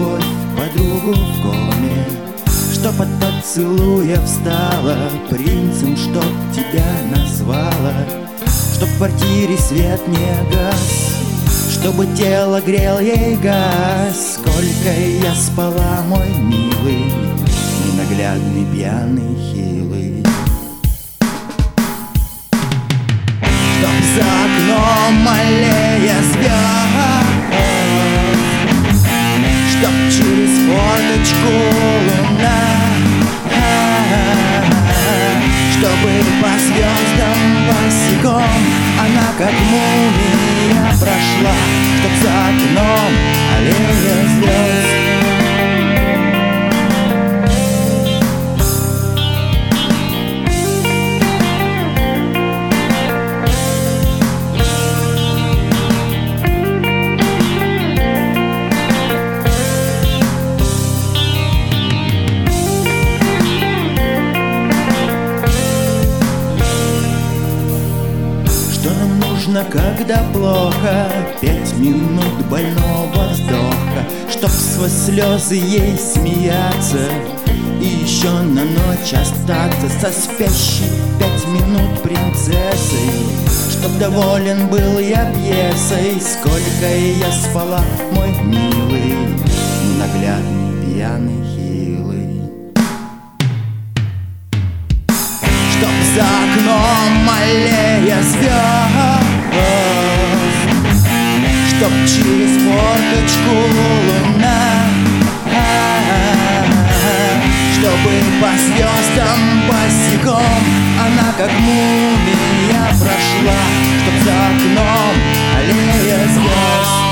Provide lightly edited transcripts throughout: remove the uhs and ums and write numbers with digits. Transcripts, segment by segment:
любовь, подругу в коме, чтоб от поцелуя встала принцем, чтоб тебя назвала, чтоб в квартире свет не гас, чтобы тело грел ей газ. Сколько я спала, мой милый, ненаглядный, пьяный, хилый. Чтоб за окном аллея звезд, чтоб через форточку луна, чтобы по звездам босиком она как мумия прошла, чтоб за окном аллея звезд. Когда плохо, 5 минут больного вздоха, чтоб сквозь слезы ей смеяться и еще на ночь остаться со спящей 5 минут принцессой. Чтоб доволен был я пьесой, сколько я спала, мой милый, ненаглядный, пьяный, хилый. Чтоб за окном аллея звезд, чтоб через форточку луна, чтобы по звездам босиком она как мумия прошла, чтоб за окном аллея звезд.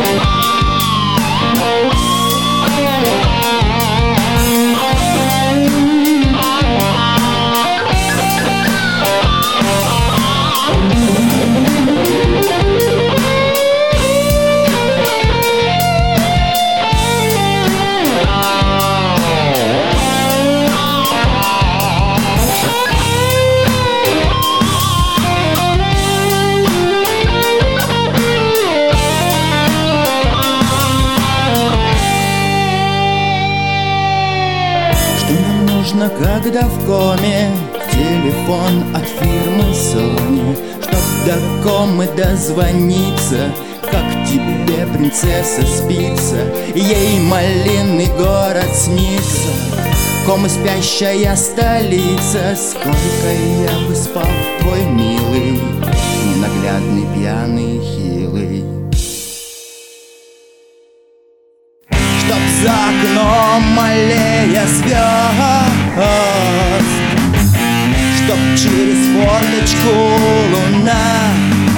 Когда в коме телефон от фирмы Sony, чтоб до комы дозвониться, как тебе, принцесса, спится, ей малинный город снится, комы спящая столица. Сколько я бы спал, твой милый, ненаглядный, пьяный, хилый. Чтоб за окном аллея звезд, чтоб через форточку луна,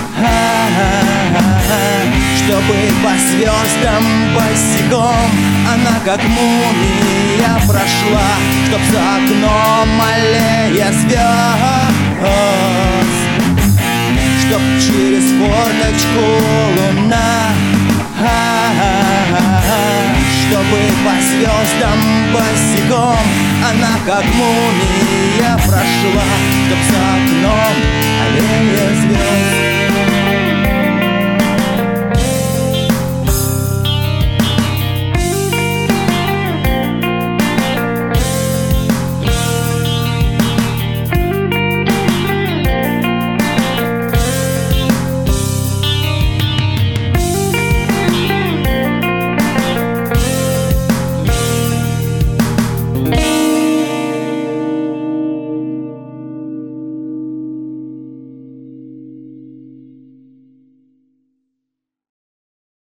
чтобы по звездам босиком она как мумия прошла, чтоб за окном аллея звезд, чтоб через форточку луна, чтобы по звездам босиком она как мумия прошла, чтоб за окном аллея звезд.